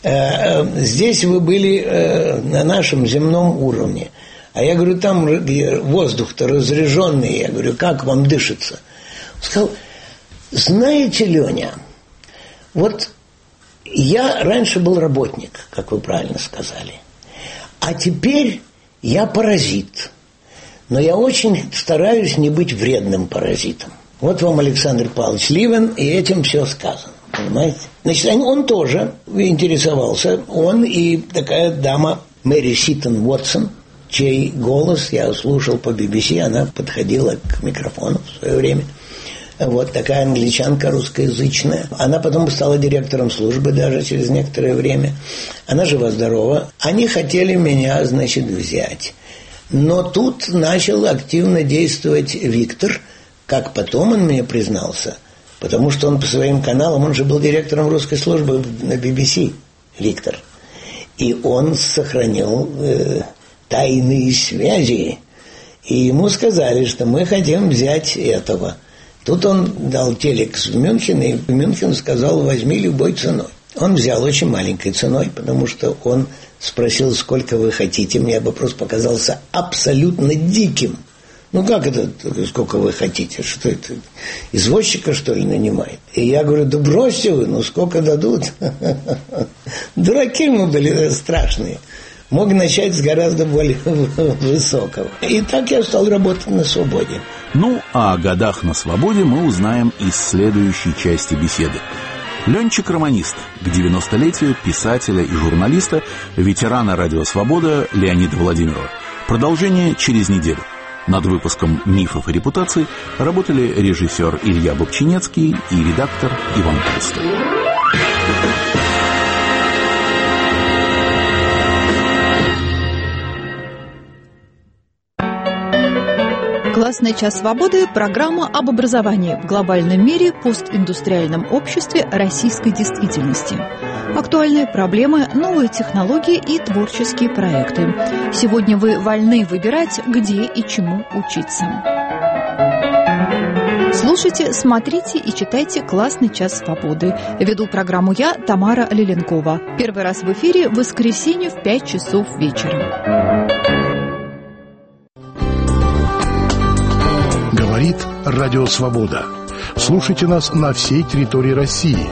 здесь вы были на нашем земном уровне. А я говорю, там где воздух-то разряженный, я говорю, как вам дышится? Он сказал, знаете, Леня, вот я раньше был работник, как вы правильно сказали, а теперь я паразит. Но я очень стараюсь не быть вредным паразитом. Вот вам Александр Павлович Ливен, и этим все сказано, понимаете? Значит, он тоже интересовался, он и такая дама Мэри Ситон Уотсон, чей голос я слушал по BBC, она подходила к микрофону в свое время. Вот такая англичанка русскоязычная. Она потом стала директором службы даже через некоторое время. Она жива-здорова. Они хотели меня, значит, взять. Но тут начал активно действовать Виктор, как потом он мне признался, потому что он по своим каналам, он же был директором русской службы на BBC, Виктор. И он сохранил тайные связи. И ему сказали, что мы хотим взять этого. Тут он дал телекс в Мюнхен, и Мюнхен сказал, возьми любой ценой. Он взял очень маленькой ценой, потому что он спросил, сколько вы хотите. Мне вопрос показался абсолютно диким. Ну как это, сколько вы хотите? Что это, извозчика, что ли, нанимает? И я говорю, да бросьте вы, ну сколько дадут? Дураки мы были страшные. Мог начать с гораздо более высокого. И так я стал работать на свободе. Ну, а о годах на свободе мы узнаем из следующей части беседы. Ленчик-романист, к 90-летию писателя и журналиста, ветерана «Радио Свобода» Леонида Владимирова. Продолжение через неделю. Над выпуском «Мифов и репутаций» работали режиссер Илья Бобчинецкий и редактор Иван Толстой. Классный час свободы – программа об образовании в глобальном мире, постиндустриальном обществе, российской действительности. Актуальные проблемы, новые технологии и творческие проекты. Сегодня вы вольны выбирать, где и чему учиться. Слушайте, смотрите и читайте «Классный час свободы». Веду программу я, Тамара Лиленкова. Первый раз в эфире в воскресенье в 5 часов вечера. Говорит Радио Свобода. Слушайте нас на всей территории России.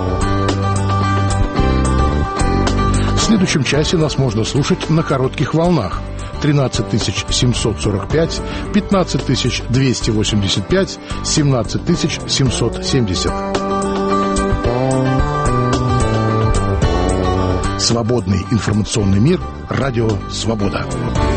В следующем часе нас можно слушать на коротких волнах. 13 745, 15 285, 17 770. Свободный информационный мир. Радио Свобода.